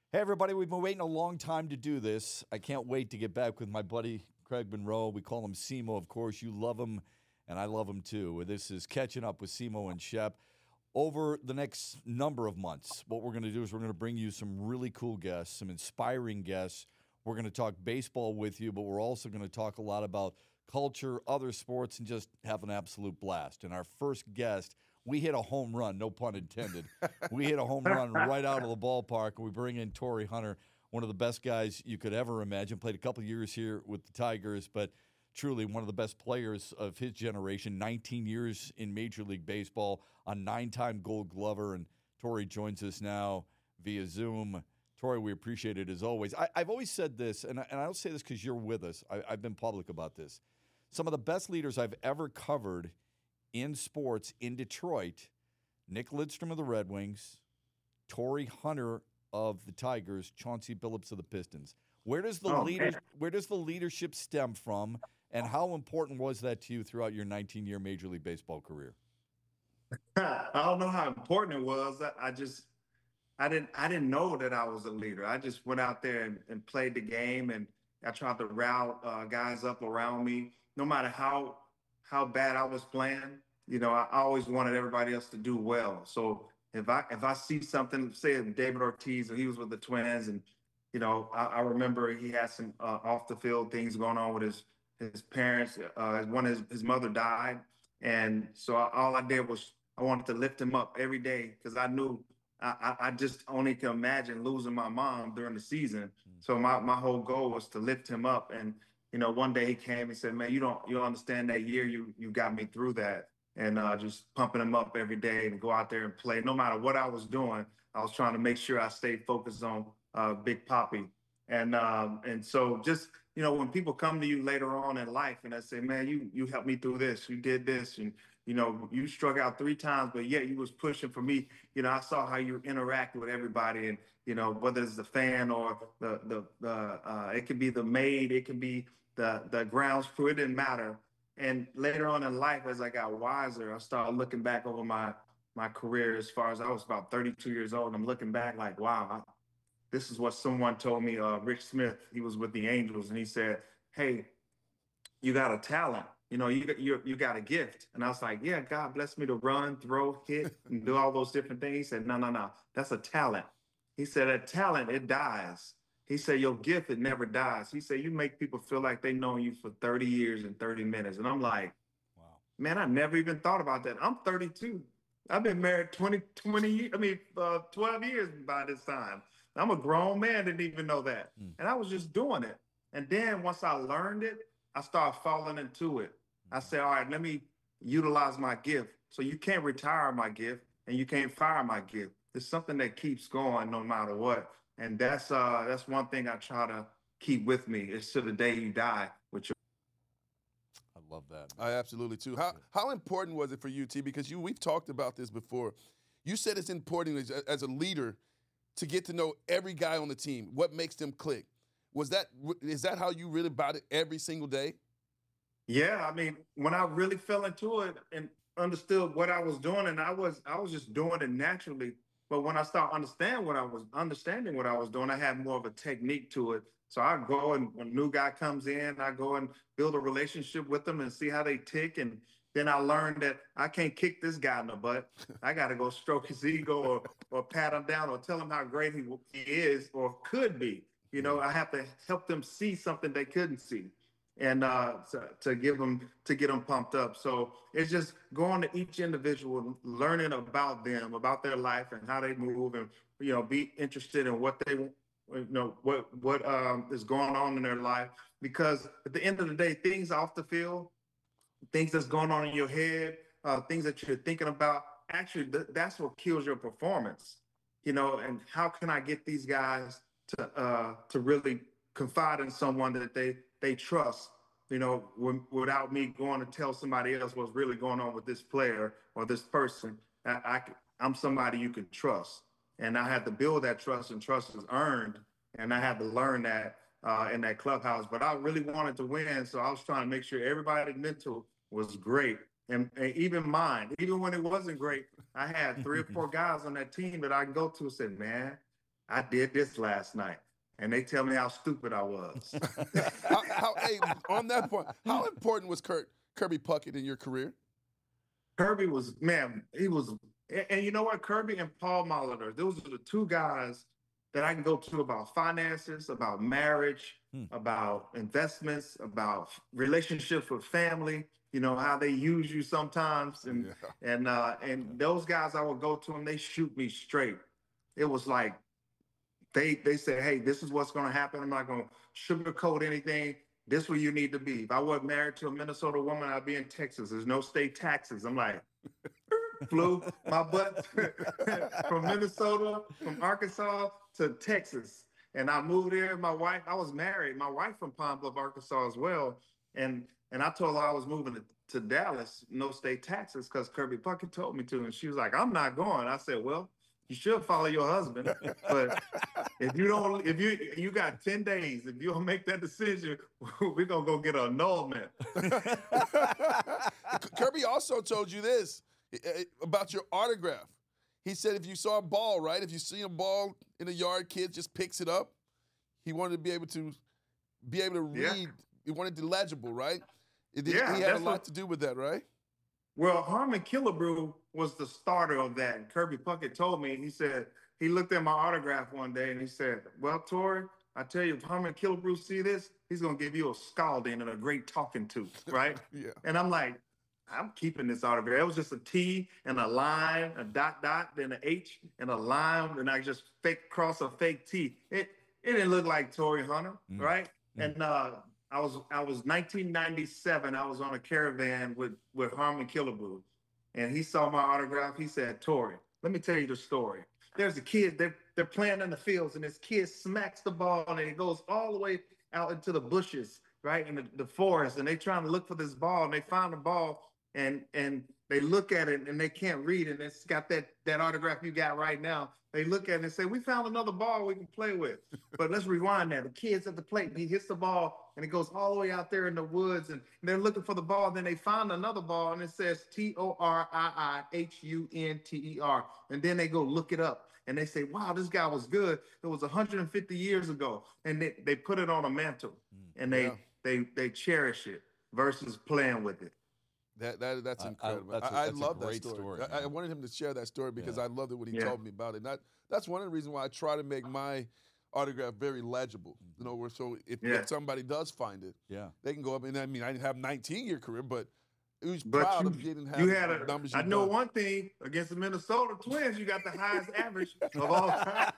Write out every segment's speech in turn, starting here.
Hey, everybody, we've been waiting a long time to do this. I can't wait to get back with my buddy Craig Monroe. We call him Simo, of course. You love him, and I love him too. This is Catching Up with Simo and Shep. Over the next number of months, what we're going to do is we're going to bring you some really cool guests, some inspiring guests. We're going to talk baseball with you, but we're also going to talk a lot about culture, other sports, and just have an absolute blast. And our first guest, we hit a home run, no pun intended. We hit a home run right out of the ballpark, and we bring in Torii Hunter, one of the best guys you could ever imagine. Played a couple of years here with the Tigers, but truly one of the best players of his generation. 19 years in Major League Baseball, a 9-time Gold Glover, and Torii joins us now via Zoom. Torii, we appreciate it as always. I've always said this, and I don't say this because you're with us. I've been public about this. Some of the best leaders I've ever covered in sports in Detroit, Nick Lidstrom of the Red Wings, Torii Hunter of the Tigers, Chauncey Billups of the Pistons. Where does the leadership stem from, and how important was that to you throughout your 19-year Major League Baseball career? I don't know how important it was. I didn't know that I was a leader. I just went out there and played the game, and I tried to rile guys up around me. No matter how bad I was playing, I always wanted everybody else to do well. So if I see something, say David Ortiz, and he was with the Twins, and I remember he had some off the field things going on with his parents. His mother died, and so all I did was I wanted to lift him up every day because I knew I just only can imagine losing my mom during the season. So my whole goal was to lift him up. And one day he came and said, "Man, you don't understand that year you got me through that." And just pumping him up every day and go out there and play. No matter what I was doing, I was trying to make sure I stayed focused on Big Poppy. And so just when people come to you later on in life and they say, "Man, you helped me through this, you did this, and you struck out 3 times, but yet you was pushing for me." I saw how you interact with everybody, and whether it's the fan or it could be the maid, it could be the grounds crew, it didn't matter. And later on in life, as I got wiser, I started looking back over my career as far as I was about 32 years old. I'm looking back like, wow, this is what someone told me. Rich Smith, he was with the Angels, and he said, "Hey, you got a talent. You got a gift." And I was like, "Yeah, God bless me to run, throw, hit, and do all those different things." He said, "No, no, no, that's a talent." He said, "That talent, it dies." He said, "Your gift, it never dies." He said, "You make people feel like they know you for 30 years and 30 minutes." And I'm like, Wow. man, I never even thought about that. I'm 32. I've been married 20 years, 12 years by this time. I'm a grown man, didn't even know that. Mm. And I was just doing it. And then once I learned it, I started falling into it. I Mhm. said, all right, let me utilize my gift. So you can't retire my gift and you can't fire my gift. It's something that keeps going no matter what. And that's one thing I try to keep with me. It's to the day you die with your I love that. I absolutely too. That's How good. how important was it for you, T? Because we've talked about this before. You said it's important as a leader to get to know every guy on the team. What makes them click? Is that how you really about it every single day? Yeah, I mean, when I really fell into it and understood what I was doing, and I was just doing it naturally. But when I started understanding what I was doing, I had more of a technique to it. So I go and when a new guy comes in, I go and build a relationship with them and see how they tick. And then I learned that I can't kick this guy in the butt. I got to go stroke his ego or pat him down or tell him how great he is or could be. Yeah. I have to help them see something they couldn't see and to get them pumped up. So it's just going to each individual, learning about them, about their life and how they move, and be interested in what they what is going on in their life. Because at the end of the day, things off the field, things that's going on in your head, things that you're thinking about, actually that's what kills your performance. And how can I get these guys to really confide in someone that they trust, without me going to tell somebody else what's really going on with this player or this person. I'm somebody you can trust. And I had to build that trust, and trust is earned. And I had to learn that in that clubhouse. But I really wanted to win, so I was trying to make sure everybody's mental was great. And even mine, even when it wasn't great, I had 3 or 4 guys on that team that I can go to and say, "Man, I did this last night. And they tell me how stupid I was. Hey, on that point, how important was Kirby Puckett in your career? Kirby was, man, he was, and you know what? Kirby and Paul Molitor, those are the two guys that I can go to about finances, about marriage, about investments, about relationships with family, you know, how they use you sometimes. And those guys, I would go to them, they shoot me straight. It was like, they say, hey, this is what's going to happen. I'm not going to sugarcoat anything. This is where you need to be. If I wasn't married to a Minnesota woman, I'd be in Texas. There's no state taxes. I'm like, flew my butt from Minnesota, from Arkansas to Texas. And I moved there. My wife, I was married. My wife from Pine Bluff, Arkansas as well. And I told her I was moving to Dallas, no state taxes, because Kirby Puckett told me to. And she was like, I'm not going. I said, well, you should follow your husband, but if you got 10 days, if you don't make that decision, we're gonna go get an annulment. Kirby also told you this about your autograph. He said if you saw a ball, right? If you see a ball in the yard, kid just picks it up. He wanted to be able to read. Yeah. He wanted it legible, right? He Yeah, had a lot to do with that, right? Well, Harmon Killebrew was the starter of that. And Kirby Puckett told me, he said, he looked at my autograph one day and he said, well, Torry, I tell you, if Harmon Killebrew see this, he's going to give you a scalding and a great talking to, right? Yeah. And I'm like, I'm keeping this autograph. It was just a T and a line, a dot, then an H and a line, and I just cross a fake T. It didn't look like Torry Hunter, right? And I was 1997. I was on a caravan with Harmon Killebrew, and he saw my autograph. He said, Torry, let me tell you the story. There's a kid, they're playing in the fields, and this kid smacks the ball, and it goes all the way out into the bushes, right, in the forest, and they trying to look for this ball, and they find the ball, and they look at it, and they can't read it, and it's got that autograph you got right now. They look at it and say, we found another ball we can play with. But let's rewind that. The kid's at the plate, and he hits the ball, and it goes all the way out there in the woods, and they're looking for the ball. Then they find another ball, and it says TORIIHUNTER. And then they go look it up, and they say, wow, this guy was good. It was 150 years ago. And they put it on a mantle, and they cherish it versus playing with it. That's incredible. That's I a love that great story. story, I wanted him to share that story because I loved it when he told me about it. And that's one of the reasons why I try to make my autograph very legible. You know, so if somebody does find it, they can go up. And I mean, I didn't have a 19-year career, but it was proud of getting the numbers. I know one thing against the Minnesota Twins, you got the highest average of all time.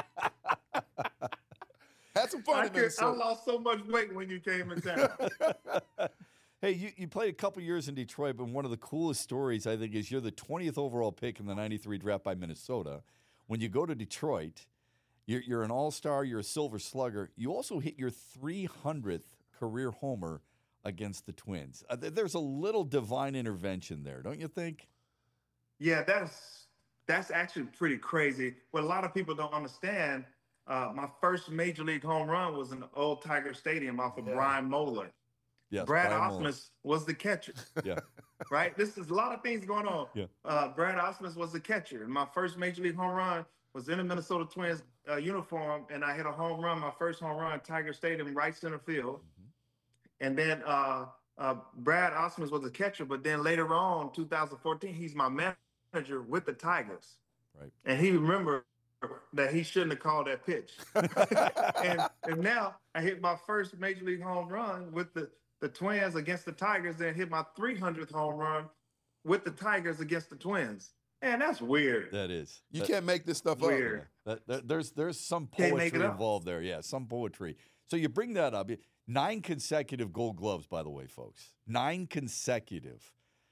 Had some fun in Minnesota. I lost so much weight when you came in town. Hey, you played a couple years in Detroit, but one of the coolest stories, I think, is you're the 20th overall pick in the 93 draft by Minnesota. When you go to Detroit, you're an all-star, you're a silver slugger. You also hit your 300th career homer against the Twins. There's a little divine intervention there, don't you think? Yeah, that's actually pretty crazy. What a lot of people don't understand, my first major league home run was in the old Tiger Stadium off of Brian Moeller. Yes, Brad Ausmus was the catcher. Yeah. Right? This is a lot of things going on. Yeah. Brad Ausmus was the catcher. And my first major league home run was in the Minnesota Twins uniform, and I hit a home run, my first home run at Tiger Stadium, right center field. And then Brad Ausmus was the catcher, but then later on, 2014, he's my manager with the Tigers. Right. And he remembered that he shouldn't have called that pitch. and now I hit my first major league home run with the Twins against the Tigers, and hit my 300th home run with the Tigers against the Twins. Man, that's weird. That is. You can't make this stuff weird. up. There's some poetry involved there. Yeah, some poetry. So you bring that up. 9 consecutive Gold Gloves, by the way, folks. 9 consecutive.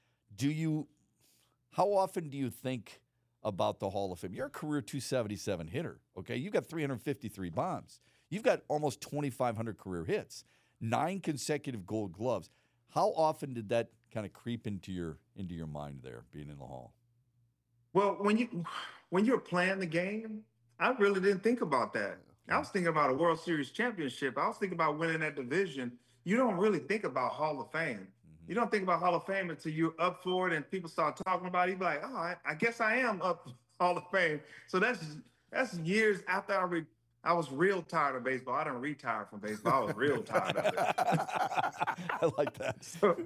How often do you think about the Hall of Fame? You're a career 277 hitter, okay? You've got 353 bombs. You've got almost 2,500 career hits. 9 consecutive Gold Gloves. How often did that kind of creep into your mind there, being in the Hall? Well, when you're playing the game, I really didn't think about that. I was thinking about a World Series championship. I was thinking about winning that division. You don't really think about Hall of Fame. You don't think about Hall of Fame until you're up for it and people start talking about it. You be like, oh, I guess I am up Hall of Fame. So That's years after I was real tired of baseball. I didn't retire from baseball. I was real tired of it. I like that.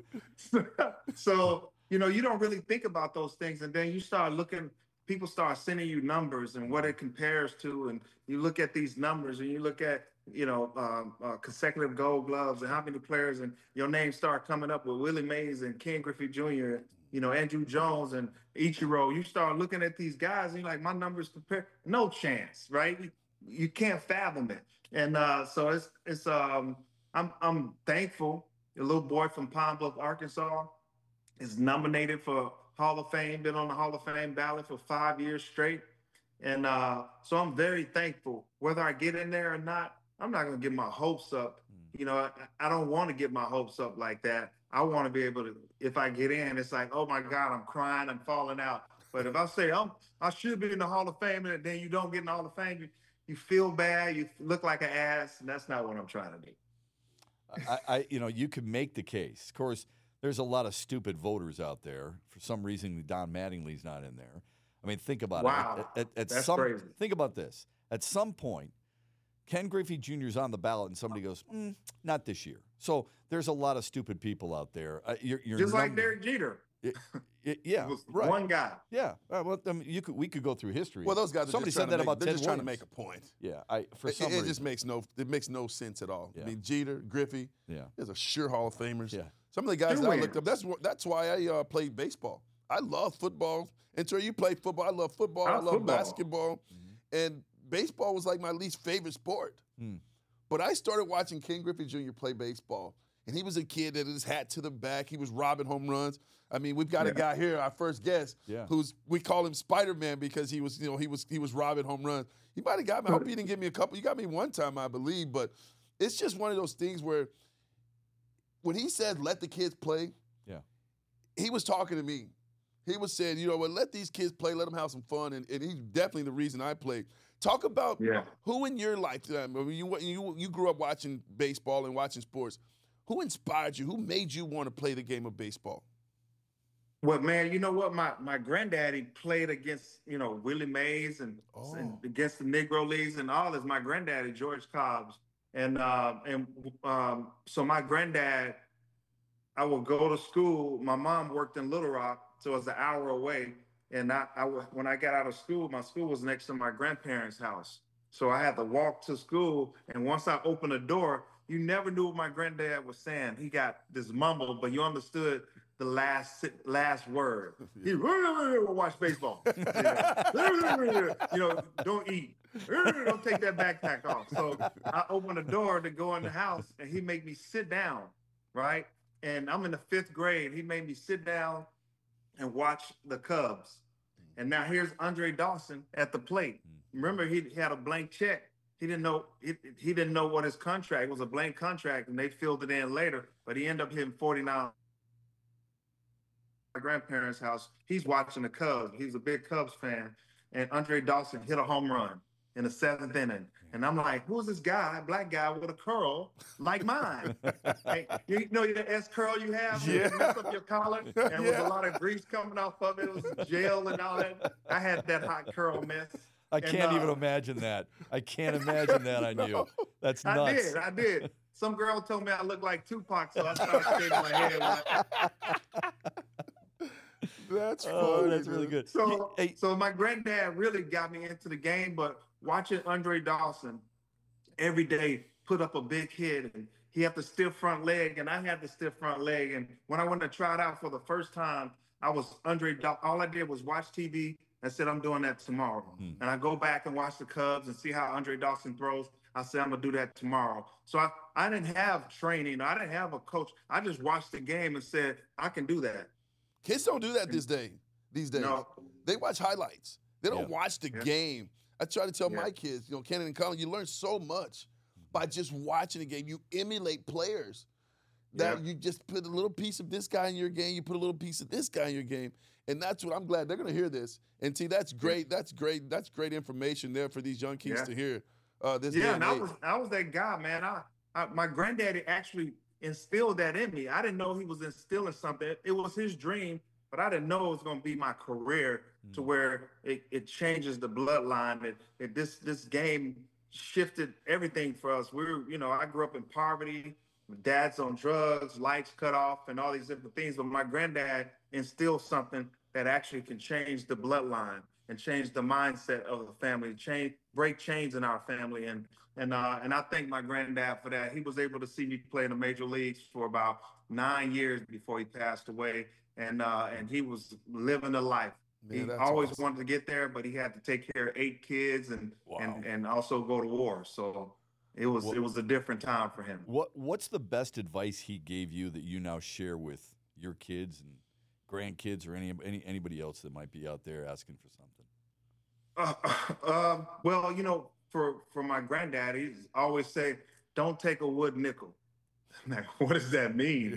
So, you don't really think about those things. And then you start looking, people start sending you numbers and what it compares to. And you look at these numbers and you look at, consecutive gold gloves and how many players, and your names start coming up with Willie Mays and Ken Griffey Jr., Andrew Jones and Ichiro. You start looking at these guys and you're like, my numbers compare, no chance, right? You can't fathom it. And so I'm thankful. A little boy from Pine Bluff, Arkansas, is nominated for Hall of Fame, been on the Hall of Fame ballot for 5 years straight. And so I'm very thankful. Whether I get in there or not, I'm not going to get my hopes up. I don't want to get my hopes up like that. I want to be able to, if I get in, it's like, oh my God, I'm crying, I'm falling out. But if I say, I should be in the Hall of Fame, and then you don't get in the Hall of Fame, you feel bad, you look like an ass, and that's not what I'm trying to do. You could make the case. Of course, there's a lot of stupid voters out there. For some reason, Don Mattingly's not in there. I mean, think about it. That's crazy. Think about this. At some point, Ken Griffey Jr. is on the ballot, and somebody goes, not this year. So there's a lot of stupid people out there. You're just like Derek Jeter. Yeah, right. One guy. Yeah. Well, we could go through history. Well, those guys are somebody just said that about they're Ted just trying to make a point. Yeah, for some reason. It just makes no sense at all. Yeah. I mean, Jeter, Griffey, there's a sure Hall of Famers. Yeah. Some of the guys that I looked up. That's why I played baseball. I love football. And so you play football. I love football. I love basketball. And baseball was like my least favorite sport. But I started watching Ken Griffey Jr. play baseball. And he was a kid that had his hat to the back. He was robbing home runs. I mean, we've got a guy here, our first guest, we call him Spider-Man because he was robbing home runs. He might have got me. I hope he didn't give me a couple. You got me one time, I believe. But it's just one of those things where when he said let the kids play, he was talking to me. He was saying, let these kids play, let them have some fun, and he's definitely the reason I played. Talk about who in your lifetime, I mean, you grew up watching baseball and watching sports. Who inspired you? Who made you want to play the game of baseball? Well, man, you know what? My granddaddy played against, Willie Mays and against the Negro Leagues and all this. My granddaddy, George Cobbs. And so my granddad, I would go to school. My mom worked in Little Rock, so it was an hour away. And when I got out of school, my school was next to my grandparents' house. So I had to walk to school. And once I opened the door, you never knew what my granddad was saying. He got this mumble, but you understood the last word. He watch baseball. Don't eat. Don't take that backpack off. So I opened the door to go in the house, and he made me sit down, right? And I'm in the 5th grade. He made me sit down and watch the Cubs. And now here's Andre Dawson at the plate. Remember, he had a blank check. He didn't know what his contract was, a blank contract, and they filled it in later. But he ended up hitting 49. My grandparents' house. He's watching the Cubs. He's a big Cubs fan, and Andre Dawson hit a home run in the 7th inning. And I'm like, who's this guy, black guy with a curl like mine? Hey, you know the S curl you have? Yeah. You mess up your collar, and with a lot of grease coming off of it. It was gel and all that. I had that hot curl mess. I can't even imagine that. I can't imagine that on you. That's nuts. I did. Some girl told me I looked like Tupac, so I started shaving my head. That's funny. That's really good. So my granddad really got me into the game, but watching Andre Dawson every day put up a big hit, and he had the stiff front leg, and I had the stiff front leg. And when I went to try it out for the first time, I was Andre Dawson. All I did was watch TV and said, I'm doing that tomorrow. And I go back and watch the Cubs and see how Andre Dawson throws. I said, I'm going to do that tomorrow. So I didn't have training. I didn't have a coach. I just watched the game and said, I can do that. Kids don't do that these days. No. They watch highlights. They don't watch the game. I try to tell my kids, Kenan and Colin, you learn so much by just watching the game. You emulate players that you just put a little piece of this guy in your game. You put a little piece of this guy in your game. And that's what I'm glad they're going to hear this. And see, that's great. That's great. That's great information there for these young kids to hear. And I was that guy, man. My granddaddy actually instilled that in me. I didn't know he was instilling something. It was his dream but I didn't know it was going to be my career to where it changes the bloodline. This game shifted everything for us. I grew up in poverty. My dad's on drugs, lights cut off, and all these different things. But my granddad instilled something that actually can change the bloodline and change the mindset of the family, break chains in our family. And I thank my granddad for that. He was able to see me play in the major leagues for about 9 years before he passed away. And he was living a life. Man, He that's always awesome. wanted to get there, but he had to take care of 8 kids Wow. and also go to war. So it was a different time for him. What's the best advice he gave you that you now share with your kids and grandkids or anybody else that might be out there asking for something? Well, for my granddad, he's always say, "Don't take a wood nickel." Like, what does that mean?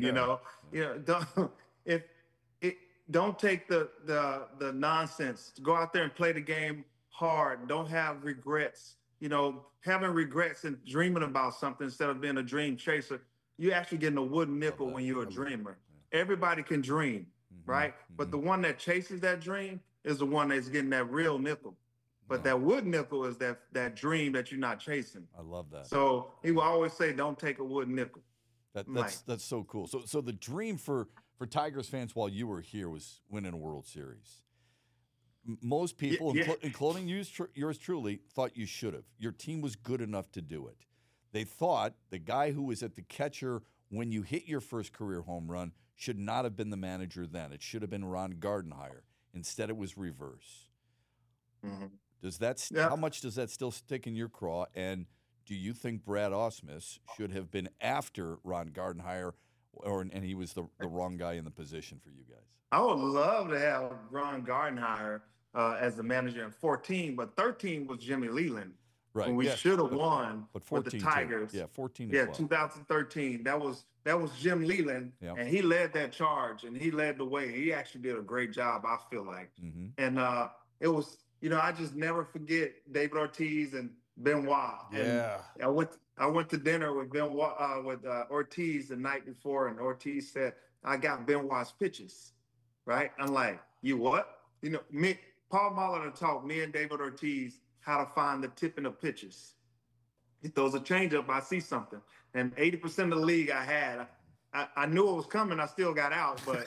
Don't take the nonsense. Go out there and play the game hard. Don't have regrets. Having regrets and dreaming about something instead of being a dream chaser, you're actually getting a wooden nickel when you're a dreamer. Everybody can dream, right? But the one that chases that dream is the one that's getting that real nickel. But that wood nickel is that dream that you're not chasing. I love that. So he will always say, "Don't take a wood nickel." That's so cool. So the dream for Tigers fans while you were here was winning a World Series. Most people, including yours truly, thought you should have. Your team was good enough to do it. They thought the guy who was at the catcher when you hit your first career home run should not have been the manager then. It should have been Ron Gardenhire. Instead, it was reverse. Mm-hmm. How much does that still stick in your craw? And do you think Brad Ausmus should have been after Ron Gardenhire, and he was the wrong guy in the position for you guys? I would love to have Ron Gardenhire as the manager in 14, but 13 was Jimmy Leland. Right. When we should have won with the Tigers. Too. Yeah, 14 Yeah, as well. 2013. That was Jim Leland, and he led that charge, and he led the way. He actually did a great job, I feel like. Mm-hmm. And it was, I just never forget David Ortiz and Benoit. Yeah. And I went to dinner with Benoit, with Ortiz the night before, and Ortiz said, "I got Benoit's pitches." Right? I'm like, "You what?" Paul Molitor taught me and David Ortiz how to find the tip in the pitches. He throws a changeup, I see something. And 80% of the league I had, I knew it was coming, I still got out, but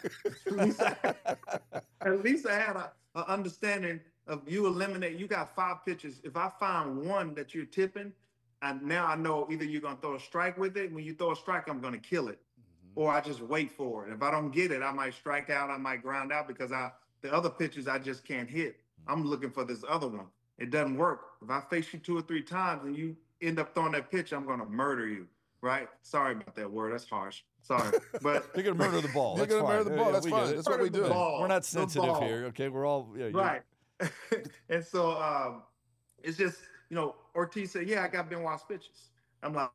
at least I had an understanding of you got 5 pitches. If I find one that you're tipping, and now I know either you're going to throw a strike with it. When you throw a strike, I'm going to kill it. Or I just wait for it. If I don't get it, I might strike out, I might ground out because the other pitches I just can't hit. I'm looking for this other one. It doesn't work. If I face you 2 or 3 times and you end up throwing that pitch, I'm going to murder you, right? Sorry about that word. That's harsh. Sorry. But you're going to murder the ball. You're going to murder the ball. That's fine. That's what we do. Ball, we're not sensitive here, okay? We're all right. And so it's just, Ortiz said, "Yeah, I got Benoit's pitches." I'm like,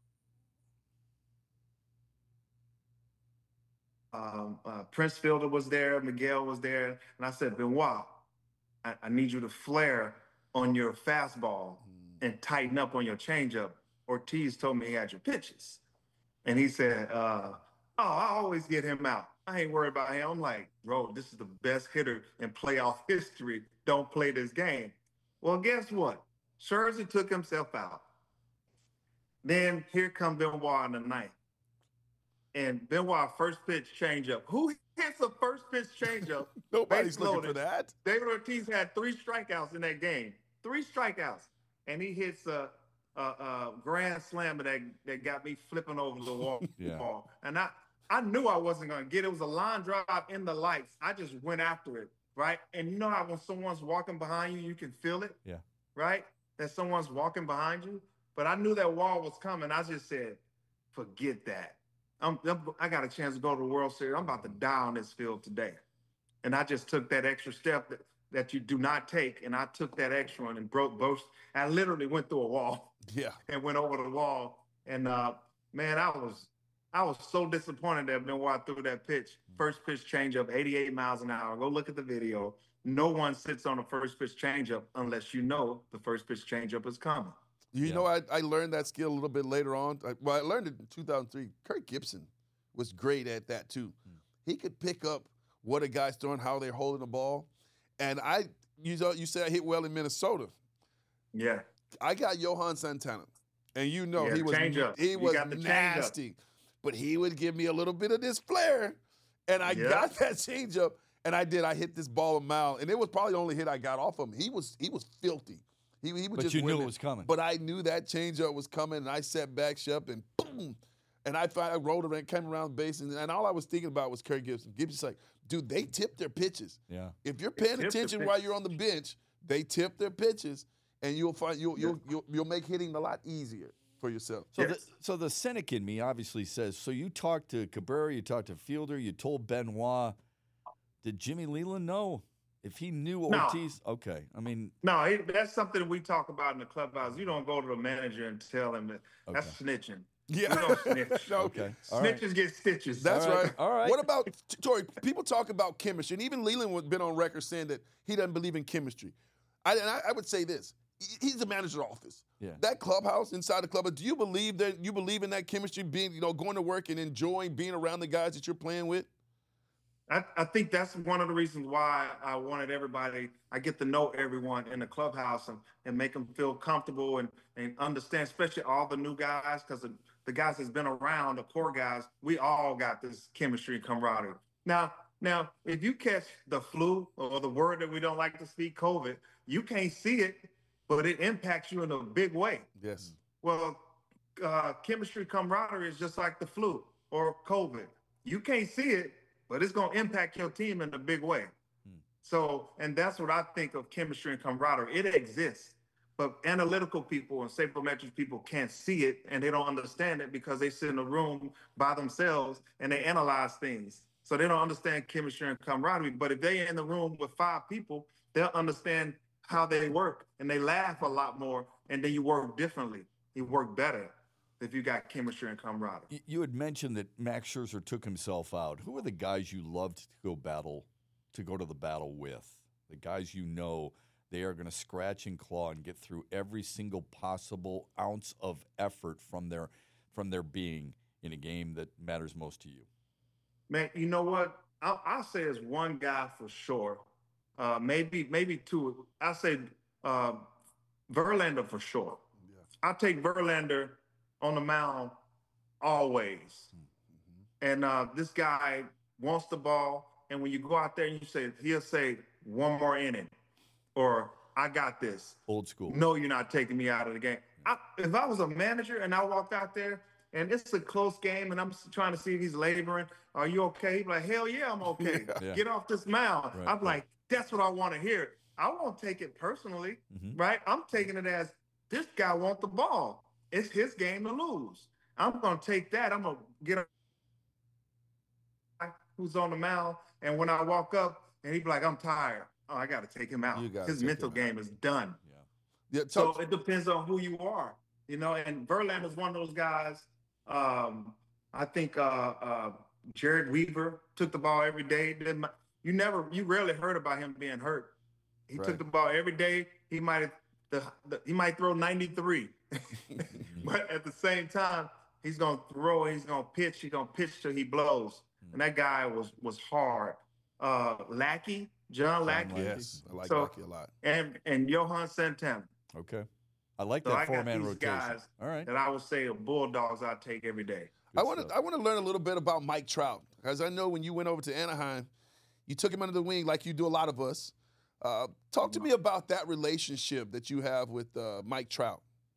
Prince Fielder was there, Miguel was there, and I said, "Benoit, I need you to flare on your fastball and tighten up on your changeup." Ortiz told me he had your pitches. And he said, I always get him out. I ain't worried about him. I'm like, "Bro, this is the best hitter in playoff history. Don't play this game." Well, guess what? Scherzer took himself out. Then here comes Benoit in the ninth. And Benoit first pitch changeup. Who hits a first pitch changeup? Nobody's looking for that. David Ortiz had 3 strikeouts in that game. 3 strikeouts. And he hits a grand slam that got me flipping over the wall. Yeah. And I knew I wasn't going to get it. It was a line drive in the lights. I just went after it, right? And you know how when someone's walking behind you, you can feel it? Yeah. Right? That someone's walking behind you. But I knew that wall was coming. I just said, forget that. I got a chance to go to the World Series. I'm about to die on this field today. And I just took that extra step that you do not take. And I took that extra one and broke both. I literally went through a wall. Yeah. And went over the wall. And man, I was so disappointed that Benoit threw that pitch. First pitch changeup, 88 miles an hour. Go look at the video. No one sits on a first pitch changeup unless you know the first pitch changeup is coming. You know, I learned that skill a little bit later on. I learned it in 2003. Kirk Gibson was great at that too. He could pick up what a guy's throwing, how they're holding the ball. And you said I hit well in Minnesota. Yeah. I got Johan Santana, and he was nasty, but he would give me a little bit of this flair, and I got that changeup, and I hit this ball a mile, and it was probably the only hit I got off him. He was filthy. He was But just you knew winning. it was coming. But I knew that changeup was coming, and I set back Shep, and boom, and I rolled around, came around the base, and all I was thinking about was Kerry Gibson. Gibson's like, dude, they tip their pitches. Yeah. If you're paying attention while you're on the bench, they tip their pitches, and you'll find you'll make hitting a lot easier for yourself. So the cynic in me obviously says, so you talked to Cabrera, you talked to Fielder, you told Benoit. Did Jimmy Leland know? If he knew Ortiz, okay. I mean, no, that's something we talk about in the clubhouse. You don't go to the manager and tell him that. That's snitching. Yeah. We don't snitch. Okay. Snitches get stitches. That's right. All right. What about, Tori, people talk about chemistry, and even Leland has been on record saying that he doesn't believe in chemistry. I would say this. He's the manager's office. Yeah. That clubhouse, inside the clubhouse, do you believe in that chemistry, being, going to work and enjoying being around the guys that you're playing with? I think that's one of the reasons why I wanted everybody, I get to know everyone in the clubhouse and make them feel comfortable and understand, especially all the new guys, because the guys that's been around, the core guys, we all got this chemistry and camaraderie. Now, if you catch the flu or the word that we don't like to speak, COVID, you can't see it, but it impacts you in a big way. Yes. Well, chemistry camaraderie is just like the flu or COVID. You can't see it, but it's going to impact your team in a big way. So, and that's what I think of chemistry and camaraderie. It exists, but analytical people and sabermetrics people can't see it, and they don't understand it because they sit in a room by themselves and they analyze things. So they don't understand chemistry and camaraderie. But if they're in the room with 5 people, they'll understand how they work, and they laugh a lot more, and then you work differently. You work better if you got chemistry and camaraderie. You had mentioned that Max Scherzer took himself out. Who are the guys you loved to go to the battle with? The guys they are going to scratch and claw and get through every single possible ounce of effort from their being in a game that matters most to you. Man, you know what? I'll say it's one guy for sure. Maybe 2. I'll say Verlander for sure. Yeah. I'll take Verlander on the mound always. Mm-hmm. And this guy wants the ball. And when you go out there and he'll say, one more inning, or I got this. Old school. No, you're not taking me out of the game. If I was a manager and I walked out there and it's a close game and I'm trying to see if he's laboring, are you okay? He'd be like, hell yeah, I'm okay. Yeah. Get off this mound. Right, I'm like, that's what I want to hear. I won't take it personally, right? I'm taking it as this guy wants the ball. It's his game to lose. I'm going to take that. I'm going to get a who's on the mound. And when I walk up and he'd be like, I'm tired. Oh, I got to take him out. His mental game is done. Yeah. So it depends on who you are, and Verlander's one of those guys. I think Jared Weaver took the ball every day. You rarely heard about him being hurt. He took the ball every day. He might throw 93, but at the same time, he's gonna throw. He's gonna pitch. He's gonna pitch till he blows. And that guy was hard. Lackey, John Lackey. Yes, I like Lackey a lot. And Johan Santana. Okay, I like that 4-man rotation. Guys all right, that I would say are bulldogs I'd take every day. I want to learn a little bit about Mike Trout, because I know when you went over to Anaheim, you took him under the wing like you do a lot of us. Talk to me about that relationship that you have with Mike Trout.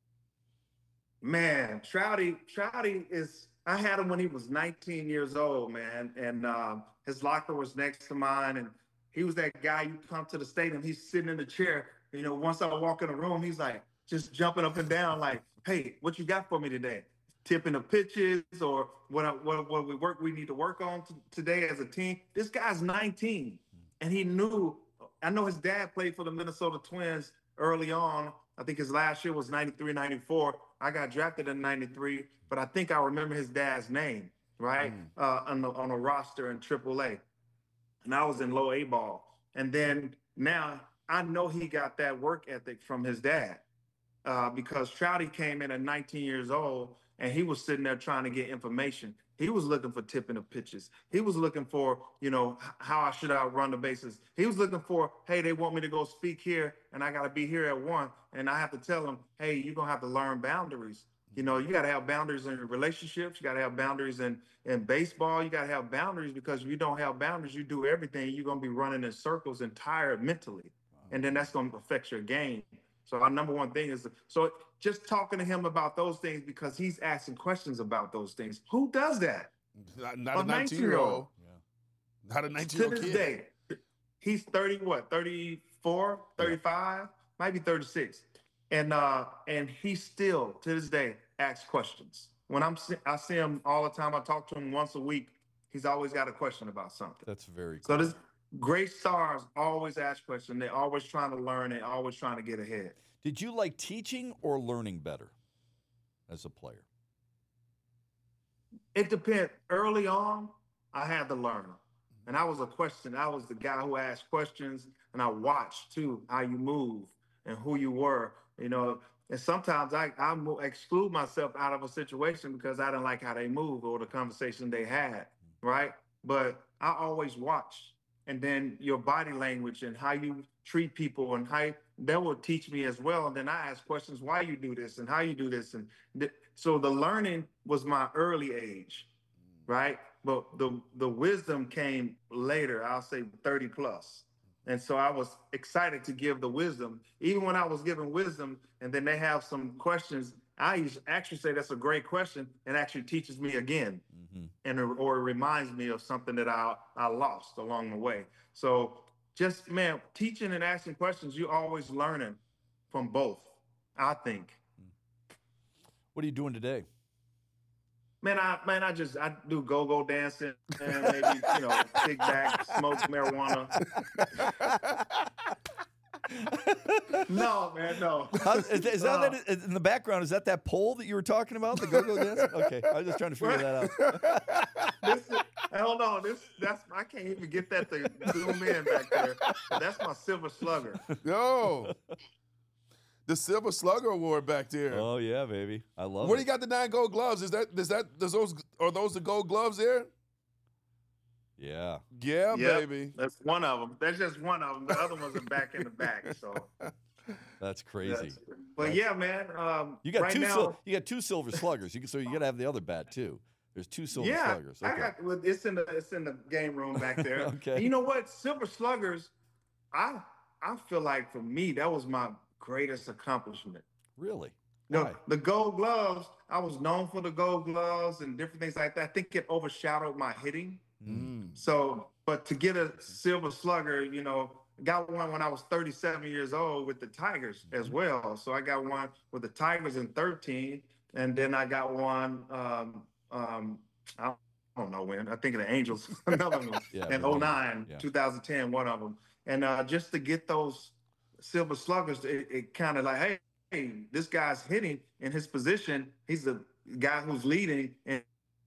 Man, Trouty is. I had him when he was 19 years old, man, and his locker was next to mine, and he was that guy. You come to the stadium, he's sitting in the chair. Once I walk in the room, he's like just jumping up and down, like, "Hey, what you got for me today?" Tipping the pitches or what we need to work on today as a team. This guy's 19, and he knew. I know his dad played for the Minnesota Twins early on. I think his last year was 93, 94. I got drafted in 93, but I think I remember his dad's name, right? On a roster in AAA. And I was in low A ball. And then now I know he got that work ethic from his dad because Trouty came in at 19 years old and he was sitting there trying to get information. He was looking for tipping of pitches. He was looking for, how I should outrun the bases. He was looking for, hey, they want me to go speak here, and I got to be here at 1, and I have to tell them, hey, you're gonna have to learn boundaries. You got to have boundaries in relationships. You got to have boundaries in baseball. You got to have boundaries, because if you don't have boundaries, you do everything. You're going to be running in circles and tired mentally. And then that's going to affect your game. So our number one thing is, so just talking to him about those things, because he's asking questions about those things. Who does that? Not a 19-year-old. Yeah. Not a 19-year-old kid. To this day, he's 34, 35, might be 36. And he still, to this day, asks questions. When I see him all the time, I talk to him once a week. He's always got a question about something. That's very cool. So this great stars always ask questions. They're always trying to learn. They're always trying to get ahead. Did you like teaching or learning better as a player? It depends. Early on, I had to learn. And I was the guy who asked questions, and I watched too how you move and who you were. And sometimes I exclude myself out of a situation because I didn't like how they moved or the conversation they had, right? But I always watch. And then your body language and how you treat people and how that will teach me as well. And then I ask questions, why you do this and how you do this. And so the learning was my early age, right? But the wisdom came later, I'll say 30 plus. And so I was excited to give the wisdom. Even when I was giving wisdom and then they have some questions, I used to actually say that's a great question, and actually teaches me again. Or it reminds me of something that I lost along the way. So just, man, teaching and asking questions, you're always learning from both, I think. What are you doing today? Man, I do go-go dancing and maybe, kick back, smoke marijuana. No, man, no. Is that in the background? Is that pole that you were talking about, the go-go dance? Okay, I was just trying to figure that out. Hold on, I can't even get that to zoom in back there. That's my Silver Slugger. Yo, the Silver Slugger Award back there. Oh yeah, baby, I love it. Where do you got the 9 gold gloves? Are those the gold gloves there? Yeah. Yeah, baby. That's one of them. That's just one of them. The other ones are back in the back. So that's crazy. Yeah, man. You got right you got 2 silver sluggers. So you got to have the other bat too. There's 2 silver sluggers. Okay. It's in the game room back there. Okay. And you know what? Silver sluggers. I feel like for me that was my greatest accomplishment. Really? No, the gold gloves. I was known for the gold gloves and different things like that. I think it overshadowed my hitting. So, but to get a silver slugger, got one when I was 37 years old with the Tigers as well. So I got one with the Tigers in 13, and then I got one. I don't know when. I think of the Angels, another one in 09, 2010, one of them. And just to get those silver sluggers, it kind of like, hey, this guy's hitting in his position. He's the guy who's leading in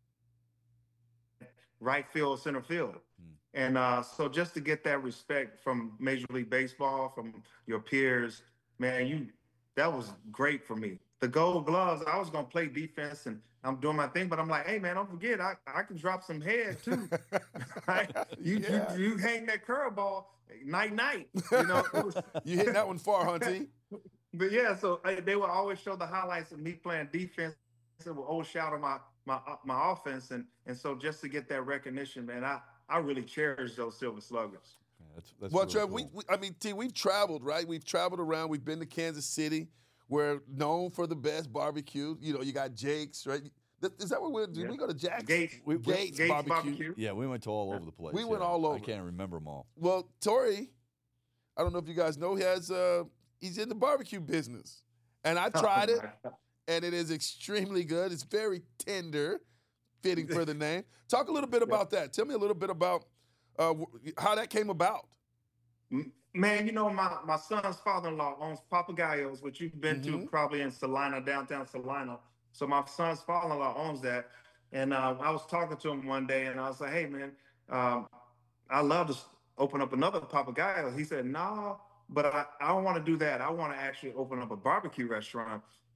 right field, center field. And so just to get that respect from Major League Baseball, from your peers, man, that was great for me. The gold gloves, I was going to play defense and I'm doing my thing, but I'm like, hey, man, don't forget, I can drop some head too. Right? You hang that curveball, night. You hit that one far, Hunty. But yeah, so they would always show the highlights of me playing defense. It would overshadow my offense, and so just to get that recognition, man, I really cherish those silver sluggers. Yeah, that's well, really Trev, cool. T, we've traveled, right? We've traveled around. We've been to Kansas City. We're known for the best barbecue. You got Jake's, right? Is that where did we go to Jack's? Gates barbecue. Yeah, we went to all over the place. We went all over. I can't remember them all. Well, Torrey, I don't know if you guys know, he's in the barbecue business, and I tried it. And it is extremely good. It's very tender, fitting for the name. Talk a little bit about that. Tell me a little bit about how that came about. Man, my son's father-in-law owns Papagayos, which you've been to probably in Salina, downtown Salina. So my son's father-in-law owns that. And I was talking to him one day, and I was like, hey, man, I love to open up another Papagayos. He said, no, but I don't want to do that. I want to actually open up a barbecue restaurant.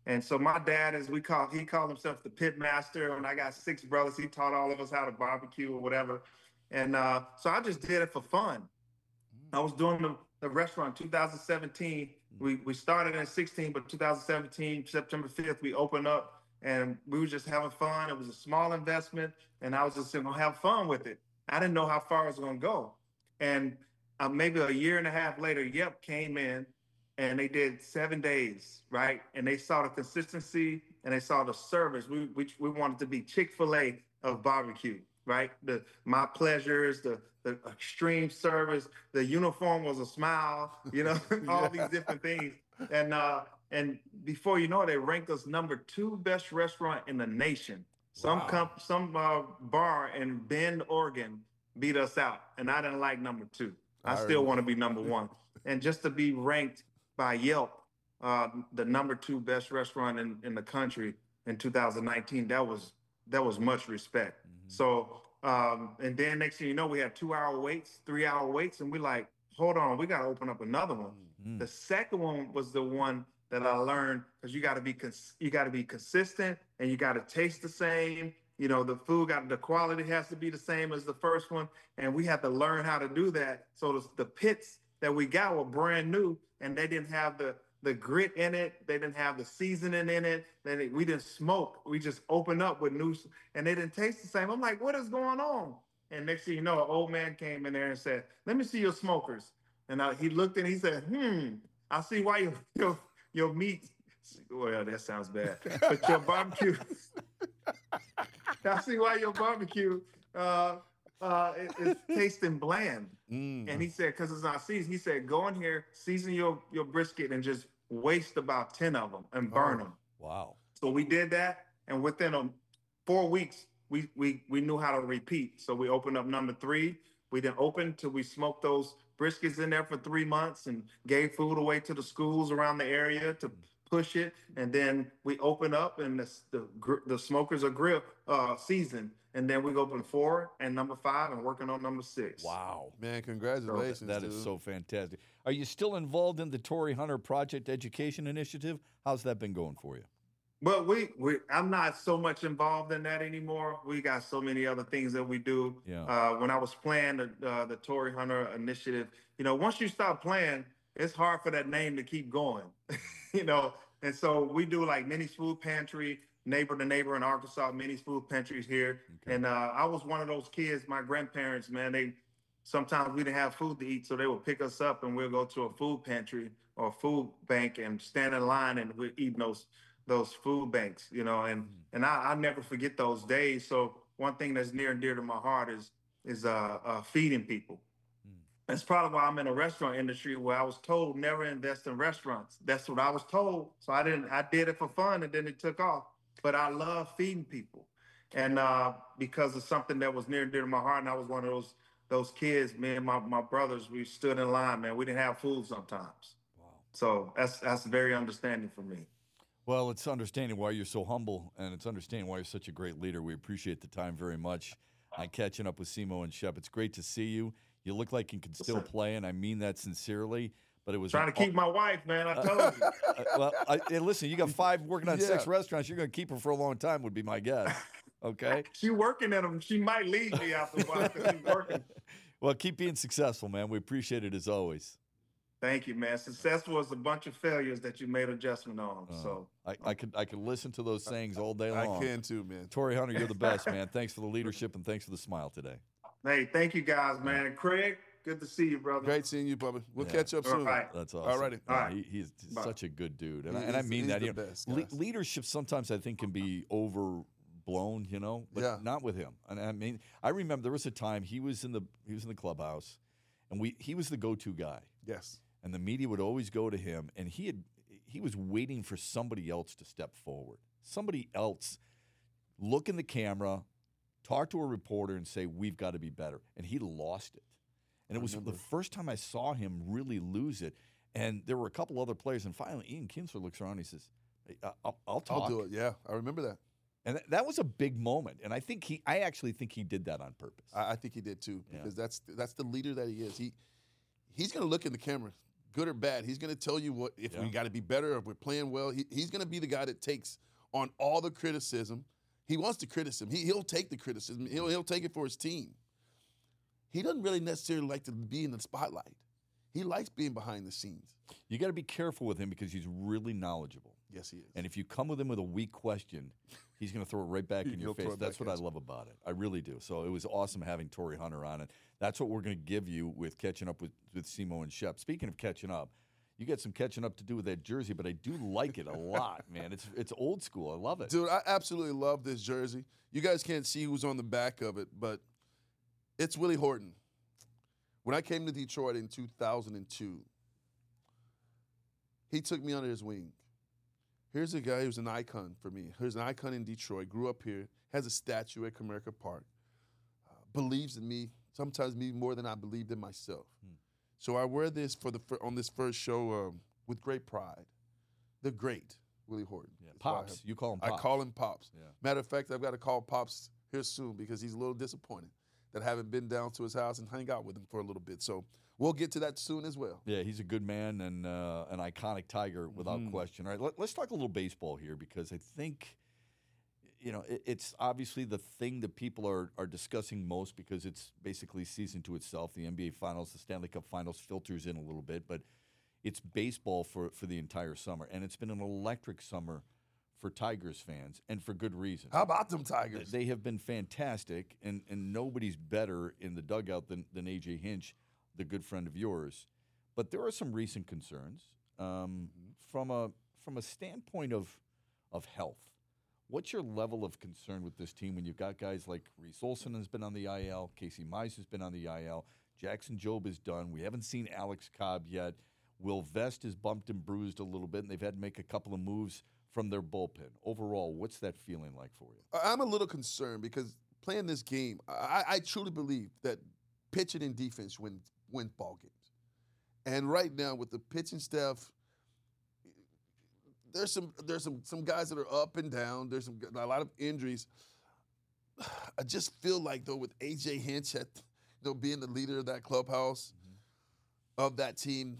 And so my dad he called himself the pit master. And I got 6 brothers. He taught all of us how to barbecue or whatever. And so I just did it for fun. I was doing the restaurant 2017. We started in 16, but 2017, September 5th, we opened up and we were just having fun. It was a small investment and I was just going to have fun with it. I didn't know how far it was going to go. And maybe a year and a half later, Yep came in and they did 7 days, right? And they saw the consistency and they saw the service. We wanted to be Chick-fil-A of barbecue, right? My pleasures, the extreme service, the uniform was a smile, all these different things. And before you know it, they ranked us number 2 best restaurant in the nation. Wow. Some bar in Bend, Oregon beat us out, and I didn't like number 2. I still want to be number 1. And just to be ranked by Yelp, the number 2 best restaurant in the country in 2019, that was much respect. Mm-hmm. So, and then next thing you know, we had 2-hour waits, 3-hour waits, and we like, hold on, we got to open up another one. Mm-hmm. The second one was the one that I learned because you got to be consistent and you got to taste the same. The the quality has to be the same as the first one, and we had to learn how to do that. So the pits that we got were brand new, and they didn't have the grit in it. They didn't have the seasoning in it. We didn't smoke. We just opened up with new, and they didn't taste the same. I'm like, what is going on? And next thing you know, an old man came in there and said, let me see your smokers. And he looked and he said, I see why your meat, well, that sounds bad, but your barbecue, I see why your barbecue is tasting bland. And he said, because it's not seasoned. He said, go in here, season your brisket, and just waste about 10 of them and burn them. Wow. So we did that, and within 4 weeks, we knew how to repeat. So we opened up number 3. We didn't open till we smoked those briskets in there for 3 months and gave food away to the schools around the area to push it. And then we open up, and the smokers are grill seasoned. And then we open 4 and number 5 and working on number 6. Wow. Man, congratulations. That is so fantastic. Are you still involved in the Torii Hunter Project Education Initiative? How's that been going for you? But I'm not so much involved in that anymore. We got so many other things that we do. Yeah. When I was playing the Torii Hunter Initiative, once you stop playing, it's hard for that name to keep going, And so we do like Minnie's Food Pantry, neighbor to neighbor in Arkansas, Minnie's Food Pantries here. Okay. And I was one of those kids, my grandparents, man, sometimes we didn't have food to eat, so they would pick us up and we'll go to a food pantry or a food bank and stand in line and we're eating those food banks, and I never forget those days. So one thing that's near and dear to my heart is feeding people. That's probably why I'm in a restaurant industry where I was told never invest in restaurants. That's what I was told. So I did it for fun and then it took off. But I love feeding people. And because of something that was near and dear to my heart, and I was one of those kids, me and my brothers, we stood in line, man. We didn't have food sometimes. Wow. So that's very understanding for me. Well, it's understanding why you're so humble, and it's understanding why you're such a great leader. We appreciate the time very much. I'm catching up with Simo and Shep. It's great to see you. You look like you can still play, and I mean that sincerely. But it was trying to keep my wife, man. I told you. Well, hey, listen, you got 5 working on 6 restaurants. You're going to keep her for a long time, would be my guess. Okay. She's working at them. She might leave me after a while because she's working. Well, keep being successful, man. We appreciate it as always. Thank you, man. Successful is a bunch of failures that you made adjustment on. So I could listen to those sayings all day long. I can too, man. Torii Hunter, you're the best, man. Thanks for the leadership and thanks for the smile today. Hey, thank you guys, man. And Craig, good to see you, brother. Great seeing you, Bubba. We'll catch up soon. All right. That's awesome. All righty. All right. He's such a good dude, and I mean that. The best, leadership sometimes I think can be overblown, but not with him. And I mean, I remember there was a time he was in the clubhouse, and he was the go-to guy. Yes. And the media would always go to him, and he was waiting for somebody else to step forward. Somebody else look in the camera, talk to a reporter, and say, we've got to be better. And he lost it. And it was the first time I saw him really lose it. And there were a couple other players, and finally Ian Kinsler looks around and he says, hey, I'll talk. I'll do it, yeah. I remember that. And that was a big moment. And I actually think he did that on purpose. I think he did too, because that's the leader that he is. He's going to look in the camera good or bad. He's going to tell you what if we got to be better, or if we're playing well. He's going to be the guy that takes on all the criticism. He wants the criticism. He'll take the criticism. He'll take it for his team. He doesn't really necessarily like to be in the spotlight. He likes being behind the scenes. You got to be careful with him because he's really knowledgeable. Yes, he is. And if you come with him with a weak question, he's going to throw it right back in your face. That's what I love about it. I really do. So it was awesome having Torrey Hunter on it. That's what we're going to give you with catching up with Simo and Shep. Speaking of catching up, you got some catching up to do with that jersey, but I do like it a lot, man. It's old school. I love it. Dude, I absolutely love this jersey. You guys can't see who's on the back of it, but it's Willie Horton. When I came to Detroit in 2002, he took me under his wing. Here's a guy who's an icon for me. Here's an icon in Detroit, grew up here, has a statue at Comerica Park, believes in me, sometimes me more than I believed in myself. So I wear this on this first show with great pride. The great Willie Horton. Yeah, Pops. You call him Pops. I call him Pops. Yeah. Matter of fact, I've got to call Pops here soon because he's a little disappointed that I haven't been down to his house and hang out with him for a little bit. So we'll get to that soon as well. Yeah, he's a good man and an iconic Tiger without question. All right, let's talk a little baseball here because I think, it's obviously the thing that people are discussing most because it's basically season to itself. The NBA Finals, the Stanley Cup Finals filters in a little bit, but it's baseball for the entire summer. And it's been an electric summer for Tigers fans, and for good reason. How about them Tigers? They have been fantastic, and nobody's better in the dugout than A.J. Hinch, the good friend of yours. But there are some recent concerns from a standpoint of health. What's your level of concern with this team when you've got guys like Reese Olson has been on the IL, Casey Mize has been on the IL, Jackson Jobe is done. We haven't seen Alex Cobb yet. Will Vest is bumped and bruised a little bit, and they've had to make a couple of moves from their bullpen. Overall, what's that feeling like for you? I'm a little concerned because playing this game, I truly believe that pitching and defense win ball games. And right now with the pitching staff, there's some guys that are up and down. There's a lot of injuries. I just feel like though with A.J. Hinch being the leader of that clubhouse, of that team,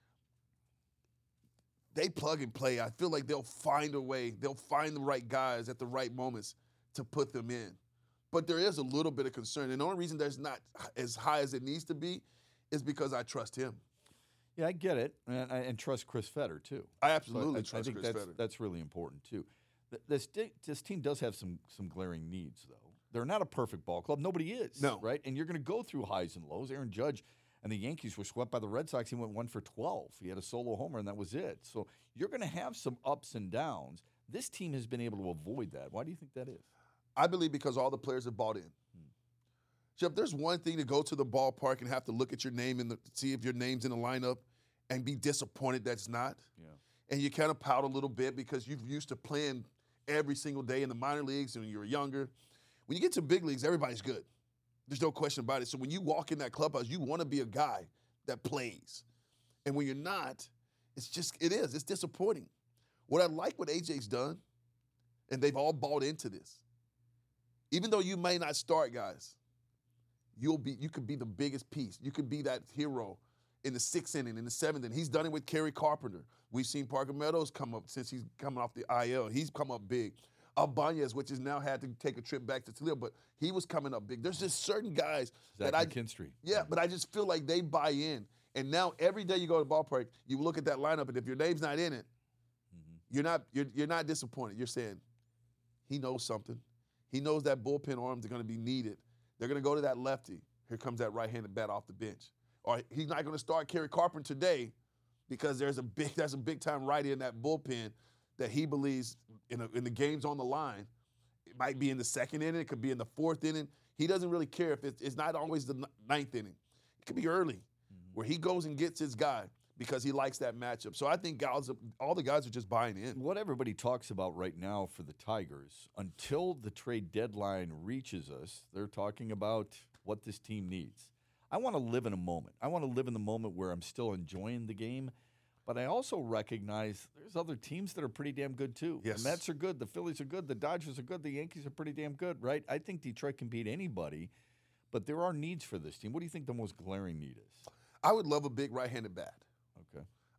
they plug and play. I feel like they'll find a way. They'll find the right guys at the right moments to put them in. But there is a little bit of concern. And the only reason that's not as high as it needs to be is because I trust him. Yeah, I get it. And trust Chris Fetter, too. I absolutely trust Chris Fetter. That's really important, too. This team does have some glaring needs, though. They're not a perfect ball club. Nobody is. No. Right? And you're going to go through highs and lows. Aaron Judge and the Yankees were swept by the Red Sox. He went 1 for 12. He had a solo homer, and that was it. So you're going to have some ups and downs. This team has been able to avoid that. Why do you think that is? I believe because all the players have bought in. Jeff, there's one thing to go to the ballpark and have to look at your name see if your name's in the lineup and be disappointed that's not. Yeah. And you kind of pout a little bit because you've used to playing every single day in the minor leagues and when you were younger. When you get to big leagues, everybody's good. There's no question about it. So when you walk in that clubhouse, you want to be a guy that plays. And when you're not, it's disappointing. What I like what AJ's done, and they've all bought into this, even though you may not start, guys, you could be the biggest piece. You could be that hero in the 6th inning, in the 7th inning. He's done it with Kerry Carpenter. We've seen Parker Meadows come up since he's coming off the IL. He's come up big. Albanez, which has now had to take a trip back to Toledo, but he was coming up big. There's just certain guys Zach McKinstry. Yeah, but I just feel like they buy in. And now every day you go to the ballpark, you look at that lineup, and if your name's not in it, you're not disappointed. You're saying, he knows something. He knows that bullpen arms are going to be needed. They're going to go to that lefty. Here comes that right-handed bat off the bench. Or he's not going to start Kerry Carpenter today because there's a big-time righty in that bullpen that he believes in the games on the line. It might be in the 2nd inning. It could be in the 4th inning. He doesn't really care if it's not always the 9th inning. It could be early where he goes and gets his guy because he likes that matchup. So I think all the guys are just buying in. What everybody talks about right now for the Tigers, until the trade deadline reaches us, they're talking about what this team needs. I want to live in a moment. I want to live in the moment where I'm still enjoying the game, but I also recognize there's other teams that are pretty damn good too. Yes. The Mets are good, the Phillies are good, the Dodgers are good, the Yankees are pretty damn good, right? I think Detroit can beat anybody, but there are needs for this team. What do you think the most glaring need is? I would love a big right-handed bat. Okay.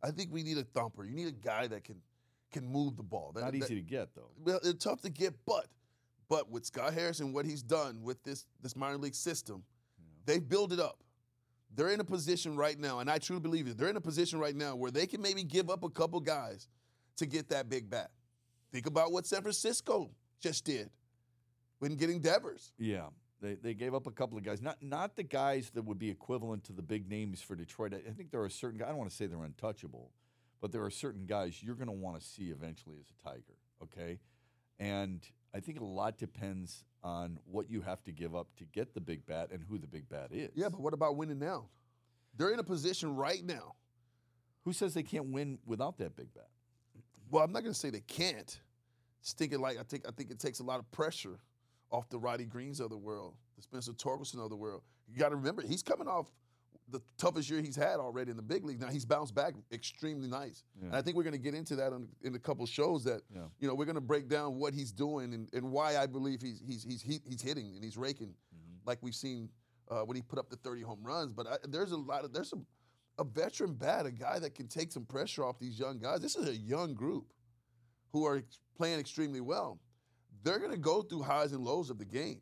I think we need a thumper. You need a guy that can move the ball. Not easy to get, though. Well, it's tough to get, but with Scott Harrison, what he's done with this minor league system, they've built it up. They're in a position right now, and I truly believe it. They're in a position right now where they can maybe give up a couple guys to get that big bat. Think about what San Francisco just did when getting Devers. Yeah, they gave up a couple of guys. Not the guys that would be equivalent to the big names for Detroit. I think there are certain guys, I don't want to say they're untouchable, but there are certain guys you're going to want to see eventually as a Tiger, okay? And I think a lot depends on what you have to give up to get the big bat and who the big bat is. Yeah, but what about winning now? They're in a position right now. Who says they can't win without that big bat? Well, I'm not going to say they can't. Just thinking I think it takes a lot of pressure off the Riley Greens of the world, the Spencer Torkelson of the world. You got to remember, he's coming off the toughest year he's had already in the big league. Now he's bounced back extremely nice, and I think we're going to get into that in a couple of shows. That we're going to break down what he's doing and why I believe he's hitting and he's raking, like we've seen when he put up the 30 home runs. But there's a veteran bat, a guy that can take some pressure off these young guys. This is a young group who are playing extremely well. They're going to go through highs and lows of the game.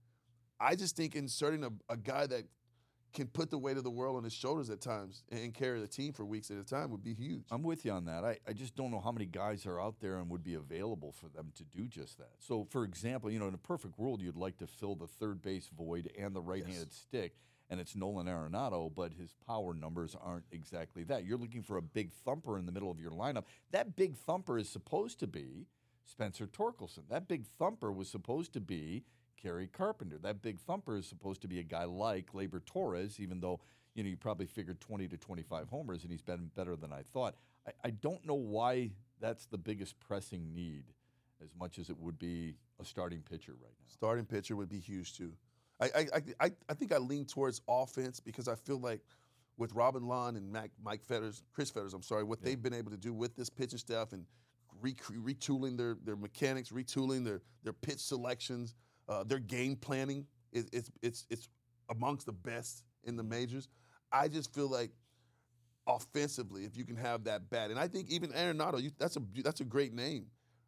I just think inserting a guy that can put the weight of the world on his shoulders at times and carry the team for weeks at a time would be huge. I'm with you on that. I just don't know how many guys are out there and would be available for them to do just that. So, for example, in a perfect world, you'd like to fill the third base void and the right-handed stick, and it's Nolan Arenado, but his power numbers aren't exactly that. You're looking for a big thumper in the middle of your lineup. That big thumper is supposed to be Spencer Torkelson. That big thumper was supposed to be Kerry Carpenter. That big thumper is supposed to be a guy like Gleyber Torres, even though you probably figured 20 to 25 homers, and he's been better than I thought. I don't know why that's the biggest pressing need as much as it would be a starting pitcher right now. Starting pitcher would be huge, too. I think I lean towards offense because I feel like with Robin Lund and Chris Fetters, what they've been able to do with this pitching staff and retooling their mechanics, retooling their pitch selections, their game planning, it's amongst the best in the majors. I just feel like offensively, if you can have that bat, and I think even Arenado, that's a great name.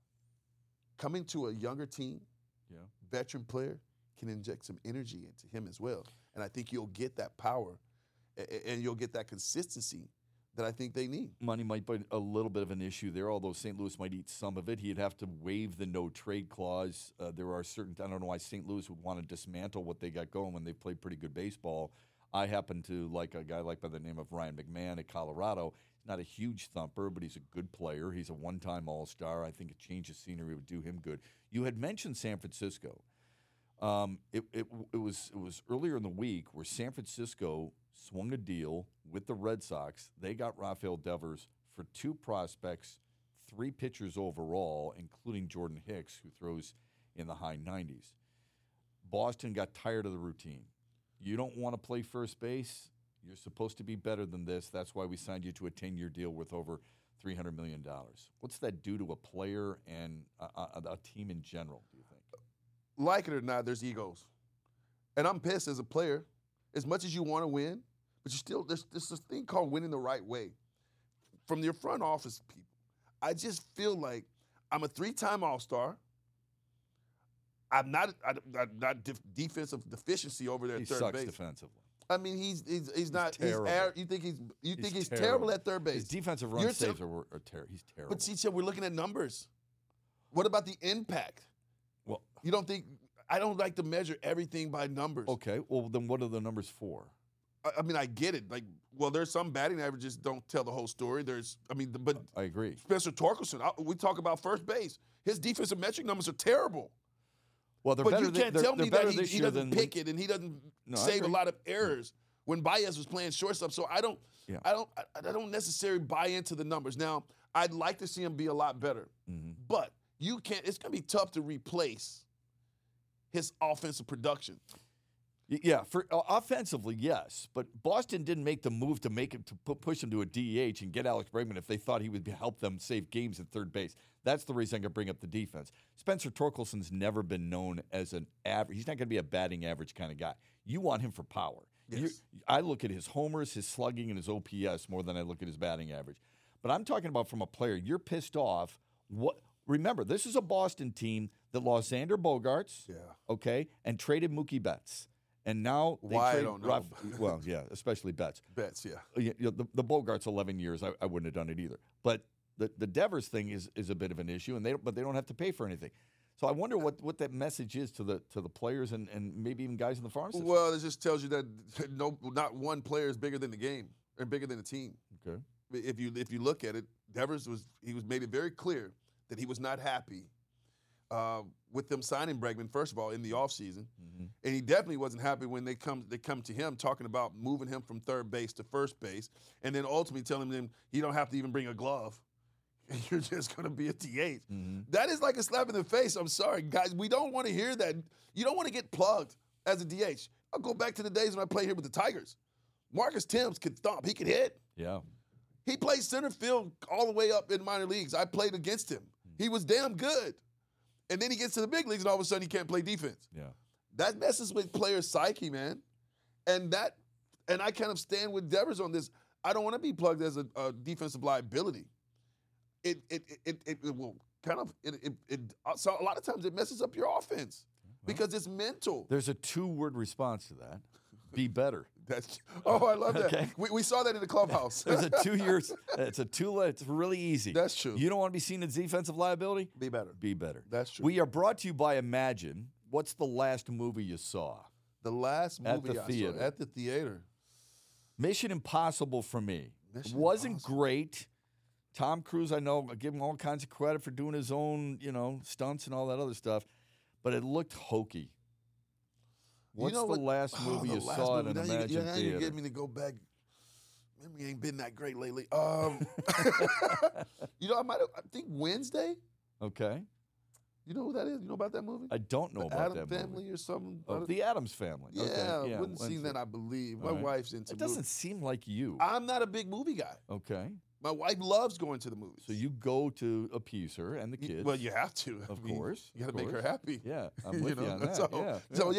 Coming to a younger team, veteran player, can inject some energy into him as well. And I think you'll get that power and you'll get that consistency that I think they need. Money might be a little bit of an issue there, although St. Louis might eat some of it. He'd have to waive the no-trade clause. There are certain – I don't know why St. Louis would want to dismantle what they got going when they played pretty good baseball. I happen to like a guy by the name of Ryan McMahon at Colorado. He's not a huge thumper, but he's a good player. He's a one-time All-Star. I think a change of scenery would do him good. You had mentioned San Francisco. It was earlier in the week where San Francisco swung a deal with the Red Sox. They got Rafael Devers for 2 prospects, 3 pitchers overall, including Jordan Hicks, who throws in the high 90s. Boston got tired of the routine. You don't want to play first base. You're supposed to be better than this. That's why we signed you to a 10-year deal worth over $300 million. What's that do to a player and a team in general, do you think? Like it or not, there's egos. And I'm pissed as a player. As much as you want to win, but you still, there's this thing called winning the right way. From your front office people, I just feel like I'm a 3-time All-Star. I'm not defensive deficiency over there at third base. He sucks defensively. I mean, he's not. Terrible. You think he's terrible at third base? His defensive run saves are terrible. He's terrible. But see, we're looking at numbers. What about the impact? Well, you don't think? I don't like to measure everything by numbers. Okay, well then, what are the numbers for? I mean, I get it. Like, well, there's some batting averages don't tell the whole story. But I agree. Spencer Torkelson, we talk about first base. His defensive metric numbers are terrible. Well, but you can't tell me that he doesn't pick it and he doesn't save a lot of errors when Baez was playing shortstop. So I don't necessarily buy into the numbers. Now, I'd like to see him be a lot better, but you can't. It's going to be tough to replace his offensive production. Yeah, for offensively, yes, but Boston didn't make the move to push him to a DH and get Alex Bregman if they thought he would help them save games at third base. That's the reason I could bring up the defense. Spencer Torkelson's never been known as an average. He's not going to be a batting average kind of guy. You want him for power. Yes. I look at his homers, his slugging, and his OPS more than I look at his batting average. But I'm talking about from a player. You're pissed off. What? Remember, this is a Boston team that lost Xander Bogaerts, okay, and traded Mookie Betts. And now they Why, I trade don't know. well, yeah, especially Betts. Betts, yeah. The Bogarts 11 years, I wouldn't have done it either. But the Devers thing is a bit of an issue, but they don't have to pay for anything. So I wonder what that message is to the players and maybe even guys in the farm system. Well, it just tells you that not one player is bigger than the game or bigger than the team. Okay. If you look at it, Devers made it very clear that he was not happy with them signing Bregman, first of all, in the offseason. Mm-hmm. And he definitely wasn't happy when they come to him talking about moving him from third base to first base, and then ultimately telling him he don't have to even bring a glove. You're just going to be a DH. Mm-hmm. That is like a slap in the face. I'm sorry, guys. We don't want to hear that. You don't want to get plugged as a DH. I'll go back to the days when I played here with the Tigers. Marcus Thames could thump. He could hit. Yeah. He played center field all the way up in minor leagues. I played against him. He was damn good. And then he gets to the big leagues, and all of a sudden he can't play defense. Yeah. That messes with players' psyche, man. And I kind of stand with Devers on this. I don't want to be plugged as a defensive liability. It will kind of so a lot of times it messes up your offense because it's mental. There's a 2-word response to that. Be better. I love that. Okay. We saw that in the clubhouse. There's a 2 years. It's a 2. It's really easy. That's true. You don't want to be seen as defensive liability? Be better. Be better. That's true. We are brought to you by Imagine. What's the last movie you saw? The last movie At the theater. I saw at the theater. Mission Impossible for me. Mission Wasn't Impossible. great. Tom Cruise, I know, I give him all kinds of credit for doing his own, stunts and all that other stuff, but it looked hokey. What's the last movie you saw in an Imagine Now theater? you're getting me to go back. Memory ain't been that great lately. I think Wednesday. Okay. You know who that is? You know about that movie? I don't know The about Adam that Family movie. or something? Oh, the Addams Family. Yeah, Okay. I wouldn't seen that, I believe. My All right. wife's into It doesn't movies. seem like you. I'm not a big movie guy. Okay. My wife loves going to the movies. So you go to appease her and the kids. Well, you have to. Of I mean, course. You got of to make her course. happy. Yeah, I'm with you on that.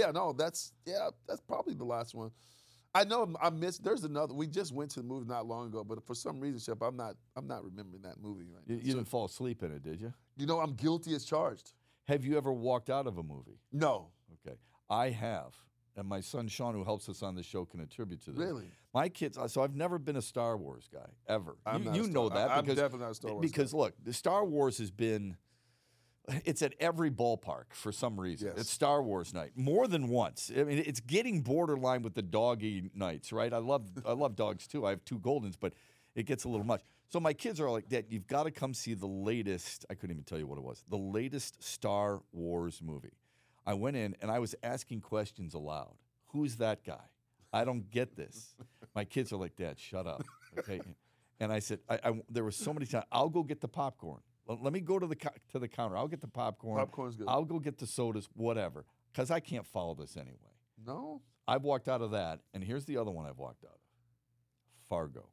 That's probably the last one. I know I missed. There's another. We just went to the movie not long ago, but for some reason, Shep, I'm not remembering that movie right now. You didn't fall asleep in it, did you? I'm guilty as charged. Have you ever walked out of a movie? No. Okay. I have. And my son Sean, who helps us on the show, can attribute to this. Really? My kids, so I've never been a Star Wars guy, ever. I'm You know that. I'm because, definitely not a Star Wars Because, guy. look, the Star Wars has been, it's at every ballpark for some reason. Yes. It's Star Wars night, more than once. I mean, it's getting borderline with the doggy nights, right? I love dogs, too. I have 2 Goldens, but it gets a little much. So my kids are like, Dad, you've got to come see the latest, I couldn't even tell you what it was, the latest Star Wars movie. I went in and I was asking questions aloud. Who's that guy? I don't get this. My kids are like, Dad, shut up. Okay. And I said, there were so many times, I'll go get the popcorn. Let me go to the counter. I'll get the popcorn. Popcorn's good. I'll go get the sodas, whatever, because I can't follow this anyway. No. I've walked out of that, and here's the other one I've walked out of. Fargo.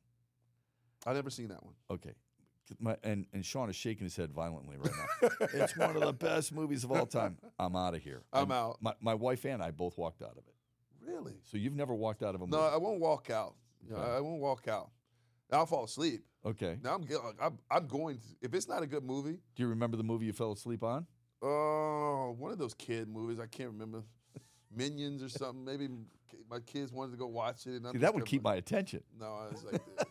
I never seen that one. Okay. And Sean is shaking his head violently right now. It's one of the best movies of all time. I'm out of here. I'm out. My wife and I both walked out of it. Really? So you've never walked out of a movie? No, I won't walk out. Okay. I won't walk out. I'll fall asleep. Okay. Now I'm going to, if it's not a good movie. Do you remember the movie you fell asleep on? Oh, one of those kid movies. I can't remember. Minions or something. Maybe my kids wanted to go watch it. And See, that would keep my attention. No, I was like this.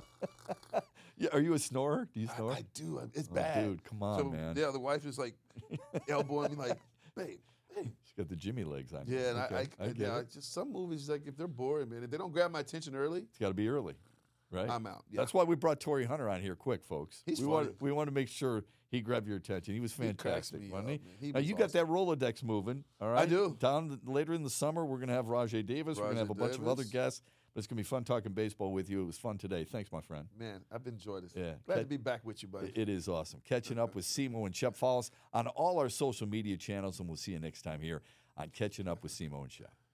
Yeah, are you a snorer? Do you snore? I do. It's Oh, bad. dude, come on, man. Yeah, the wife is like elbowing me like, babe, hey. She's got the Jimmy legs on. Yeah, and Okay, I get it. just some movies, like if they're boring, man, if they don't grab my attention early, It's got to be early, right? I'm out. Yeah. That's why we brought Torrey Hunter on here quick, folks. He's we funny. want to make sure he grabbed your attention. He was cracks fantastic, me wasn't up, he? man. He Now was you got awesome. that Rolodex moving, all right? I do. Later in the summer, we're going to have Rajay Davis. We're going to have a bunch of other Davis. guests. But it's going to be fun talking baseball with you. It was fun today. Thanks, my friend. Man, I've enjoyed this. Yeah. Glad to be back with you, buddy. It is awesome. Catching up with Simo and Shep. Follow us on all our social media channels, and we'll see you next time here on Catching Up with Simo and Shep.